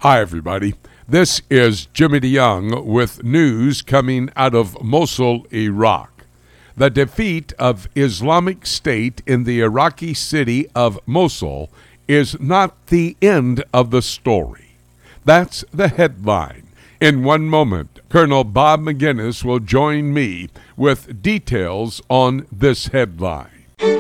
Hi, everybody. This is Jimmy DeYoung with news coming out of Mosul, Iraq. The defeat of Islamic State in the Iraqi city of Mosul is not the end of the story. That's the headline. In one moment, Colonel Bob Maginnis will join me with details on this headline.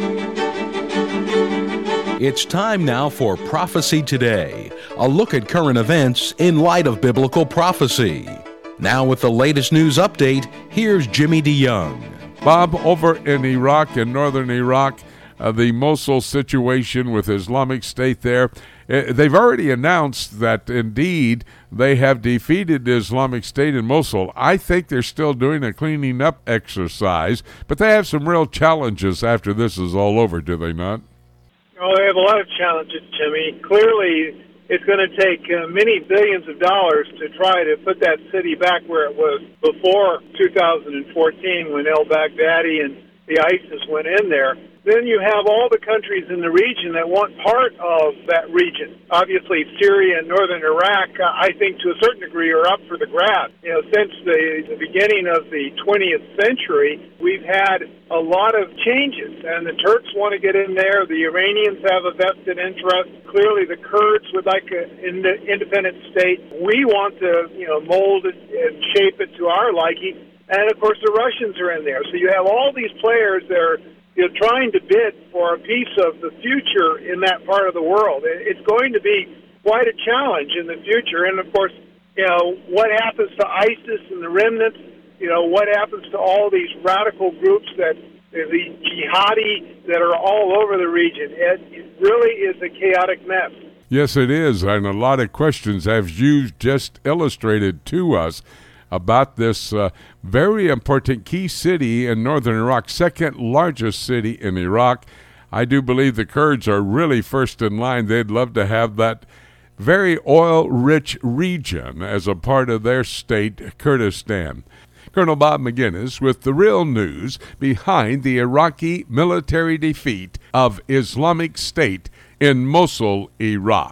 It's time now for Prophecy Today, a look at current events in light of biblical prophecy. Now with the latest news update, here's Jimmy DeYoung. Bob, over in Iraq, in northern Iraq, the Mosul situation with Islamic State there, they've already announced that indeed they have defeated Islamic State in Mosul. I think they're still doing a cleaning up exercise, but they have some real challenges after this is all over, do they not? Oh, they have a lot of challenges, Jimmy. Clearly, it's going to take many billions of dollars to try to put that city back where it was before 2014 when al-Baghdadi and the ISIS went in there. Then you have all the countries in the region that want part of that region. Obviously, Syria and northern Iraq, I think to a certain degree, are up for the grab. Since the beginning of the 20th century, we've had a lot of changes, and the Turks want to get in there. The Iranians have a vested interest. Clearly, the Kurds would like an independent state. We want to, mold it and shape it to our liking. And, of course, the Russians are in there. So you have all these players that are trying to bid for a piece of the future in that part of the world. It's going to be quite a challenge in the future. And, of course, what happens to ISIS and the remnants, what happens to all these radical groups that the jihadi that are all over the region. It really is a chaotic mess. Yes, it is, and a lot of questions, as you just illustrated to us, about this very important key city in northern Iraq, second largest city in Iraq. I do believe the Kurds are really first in line. They'd love to have that very oil-rich region as a part of their state, Kurdistan. Colonel Bob Maginnis with the real news behind the Iraqi military defeat of Islamic State in Mosul, Iraq.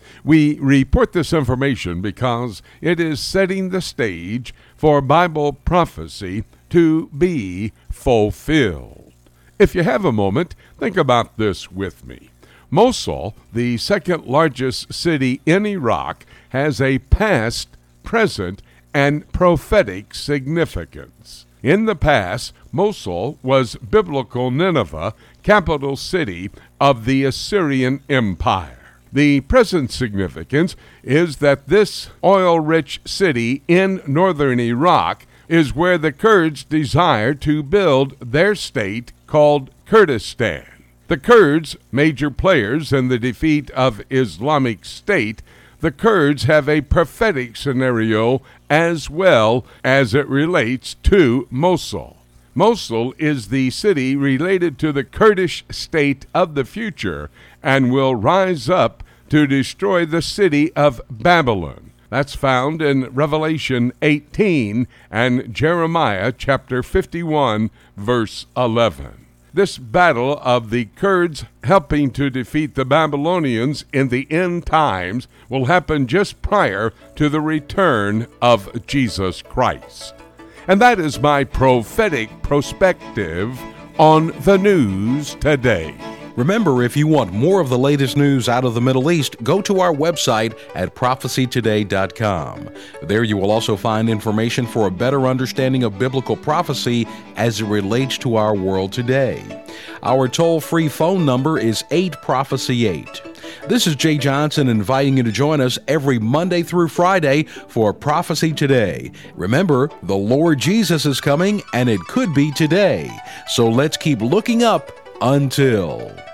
We report this information because it is setting the stage for Bible prophecy to be fulfilled. If you have a moment, think about this with me. Mosul, the second largest city in Iraq, has a past, present, and prophetic significance. In the past, Mosul was biblical Nineveh, capital city of the Assyrian Empire. The present significance is that this oil-rich city in northern Iraq is where the Kurds desire to build their state called Kurdistan. The Kurds, major players in the defeat of Islamic State, the Kurds have a prophetic scenario as well as it relates to Mosul. Mosul is the city related to the Kurdish state of the future and will rise up to destroy the city of Babylon. That's found in Revelation 18 and Jeremiah chapter 51, verse 11. This battle of the Kurds helping to defeat the Babylonians in the end times will happen just prior to the return of Jesus Christ. And that is my prophetic perspective on the news today. Remember, if you want more of the latest news out of the Middle East, go to our website at prophecytoday.com. There you will also find information for a better understanding of biblical prophecy as it relates to our world today. Our toll-free phone number is 8-PROPHECY-8. This is Jay Johnson inviting you to join us every Monday through Friday for Prophecy Today. Remember, the Lord Jesus is coming, and it could be today. So let's keep looking up until...